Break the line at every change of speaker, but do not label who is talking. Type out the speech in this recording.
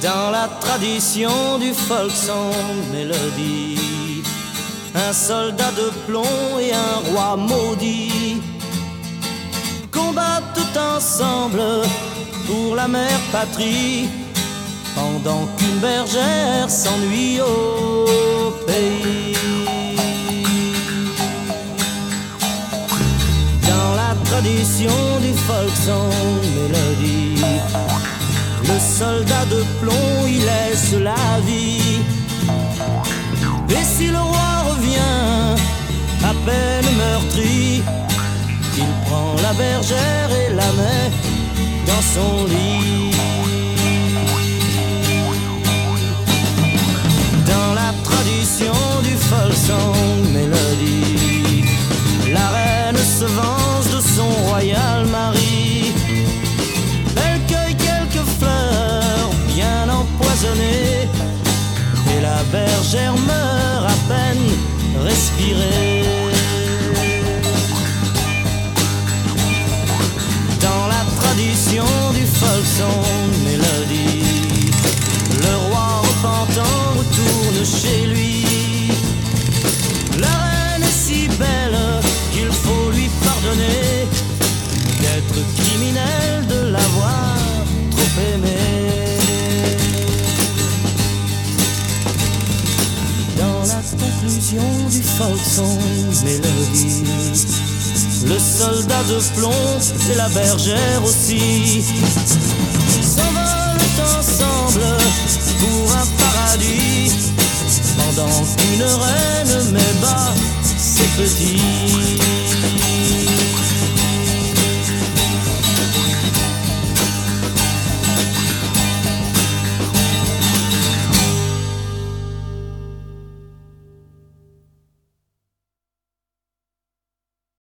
Dans la tradition du folk sans mélodie, un soldat de plomb et un roi maudit combattent tout ensemble pour la mère patrie, pendant qu'une bergère s'ennuie au pays. Dans la tradition du folk sans mélodie, le soldat de plomb y laisse la vie. Et si le roi revient à peine meurtri, il prend la bergère et la met dans son lit. Dans la tradition du folk sans mélodie, la reine se venge de son royal mari. Elle cueille quelques fleurs bien empoisonnées, et la bergère meurt à peine respirée. Dans la tradition du folk sans mélodie, le roi repentant retourne chez lui. La reine est si belle qu'il faut lui pardonner d'être criminel, de l'avoir trop aimé. Dans la conclusion du folk sans mélodie, le soldat de plomb et la bergère aussi s'envolent ensemble pour un paradis, pendant qu'une reine met bas ses petits.